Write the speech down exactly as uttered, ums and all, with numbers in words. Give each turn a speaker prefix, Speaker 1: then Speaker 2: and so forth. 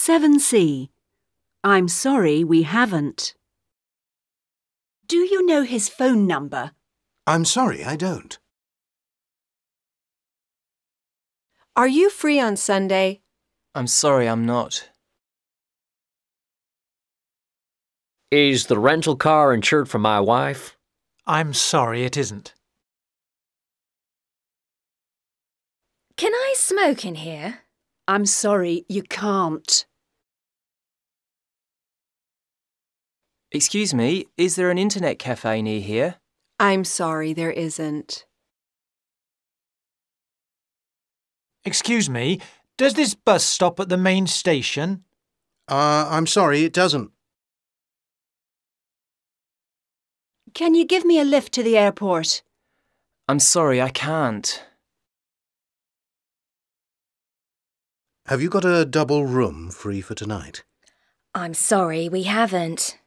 Speaker 1: seven C. I'm sorry we haven't. Do you know his phone number?
Speaker 2: I'm sorry, I don't.
Speaker 3: Are you free on Sunday?
Speaker 4: I'm sorry, I'm not.
Speaker 5: Is the rental car insured for my wife?
Speaker 6: I'm sorry, it isn't.
Speaker 7: Can I smoke in here?
Speaker 1: I'm sorry, you can't.
Speaker 4: Excuse me, is there an internet cafe near here?
Speaker 3: I'm sorry, there isn't.
Speaker 6: Excuse me, does this bus stop at the main station?
Speaker 2: Uh, I'm sorry, it doesn't.
Speaker 1: Can you give me a lift to the airport?
Speaker 4: I'm sorry, I can't.
Speaker 2: Have you got a double room free for tonight?
Speaker 7: I'm sorry we haven't.